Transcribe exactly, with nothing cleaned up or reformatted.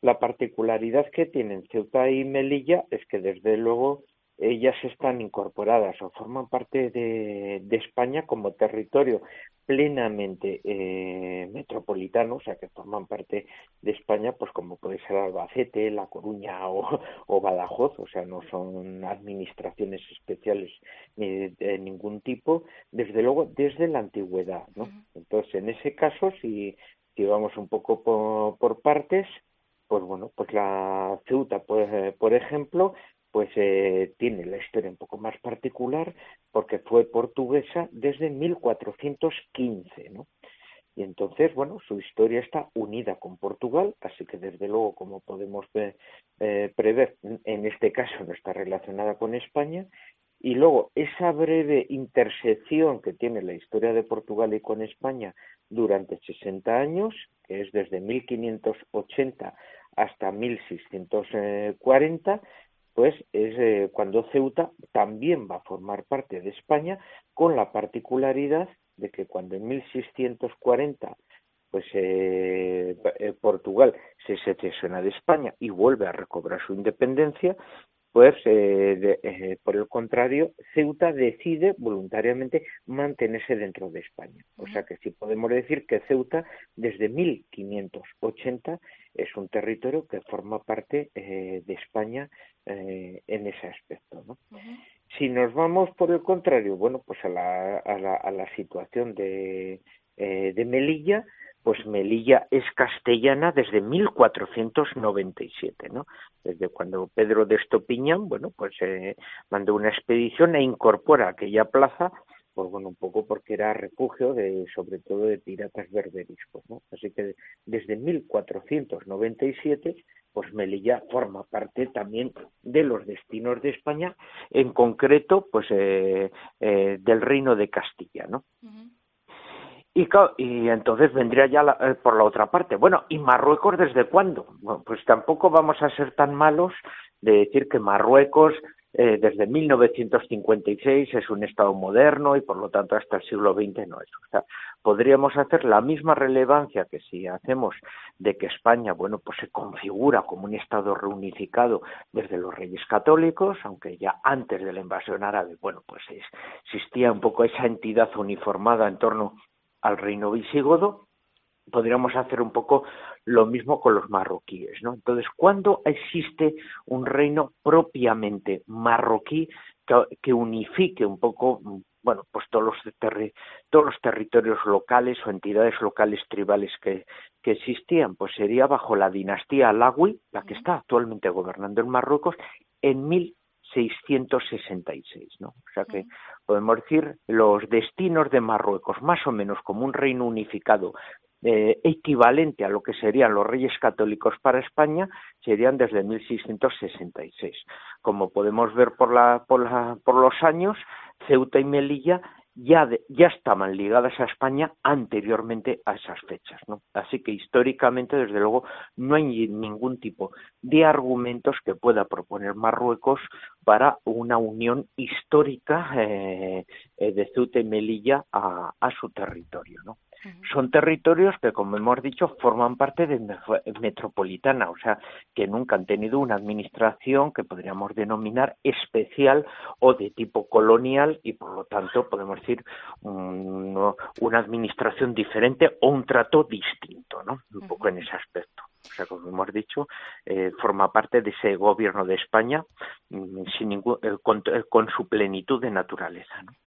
la particularidad que tienen Ceuta y Melilla es que desde luego ellas están incorporadas o forman parte de, de España como territorio plenamente eh, metropolitano, o sea que forman parte de España, pues como puede ser Albacete, La Coruña o, o Badajoz, o sea, no son administraciones especiales ni de, de ningún tipo, desde luego desde la antigüedad, ¿no? Entonces, en ese caso, si, si vamos un poco por, por partes, pues bueno, pues la Ceuta, pues, por ejemplo, pues eh, tiene la historia un poco más particular porque fue portuguesa desde mil cuatrocientos quince, ¿no? Y entonces, bueno, su historia está unida con Portugal, así que desde luego, como podemos ver, eh, prever, en este caso no está relacionada con España, y luego esa breve intersección que tiene la historia de Portugal y con España durante sesenta años, que es desde mil quinientos ochenta hasta mil seiscientos cuarenta, pues es eh, cuando Ceuta también va a formar parte de España, con la particularidad de que cuando en mil seiscientos cuarenta pues eh, eh, Portugal se secesiona de España y vuelve a recobrar su independencia, pues eh, de, eh, por el contrario, Ceuta decide voluntariamente mantenerse dentro de España. O sea que sí podemos decir que Ceuta desde mil quinientos ochenta es un territorio que forma parte eh, de España eh, en ese aspecto, ¿no? Uh-huh. Si nos vamos por el contrario, bueno, pues a la, a la, a la situación de, eh, de Melilla, pues Melilla es castellana desde mil cuatrocientos noventa y siete, ¿no? Desde cuando Pedro de Estopiñán, bueno, pues eh, mandó una expedición e incorpora aquella plaza, pues bueno, un poco porque era refugio de, sobre todo de piratas berberiscos, ¿no? Así que desde mil cuatrocientos noventa y siete, pues Melilla forma parte también de los destinos de España, en concreto, pues eh, eh, del Reino de Castilla, ¿no? Uh-huh. Y, y entonces vendría ya la, eh, por la otra parte. Bueno, ¿y Marruecos desde cuándo? Bueno, pues tampoco vamos a ser tan malos de decir que Marruecos eh, desde mil novecientos cincuenta y seis es un Estado moderno y por lo tanto hasta el siglo veinte no es. O sea, podríamos hacer la misma relevancia que si hacemos de que España, bueno, pues se configura como un Estado reunificado desde los Reyes Católicos, aunque ya antes de la invasión árabe, bueno, pues es, existía un poco esa entidad uniformada en torno al reino visigodo. Podríamos hacer un poco lo mismo con los marroquíes, ¿no? Entonces, ¿cuándo existe un reino propiamente marroquí que, que unifique un poco, bueno, pues todos los, terri todos los territorios locales o entidades locales tribales que, que existían? Pues sería bajo la dinastía Alawi, la que está actualmente gobernando en Marruecos, en mil seiscientos sesenta y seis, ¿no? O sea que podemos decir los destinos de Marruecos, más o menos como un reino unificado eh, equivalente a lo que serían los Reyes Católicos para España, serían desde mil seiscientos sesenta y seis. Como podemos ver por, la, por, la, por los años, Ceuta y Melilla ya, de, ya estaban ligadas a España anteriormente a esas fechas, ¿no? Así que históricamente, desde luego, no hay ningún tipo de argumentos que pueda proponer Marruecos para una unión histórica eh, eh, de Ceuta y Melilla a, a su territorio, ¿no? Uh-huh. Son territorios que, como hemos dicho, forman parte de metropolitana, o sea, que nunca han tenido una administración que podríamos denominar especial o de tipo colonial y, por lo tanto, podemos decir un, una administración diferente o un trato distinto, ¿no? Un uh-huh. poco en ese aspecto. O sea, como hemos dicho, eh, forma parte de ese gobierno de España sin ningún, eh, con, con su plenitud de naturaleza, ¿no?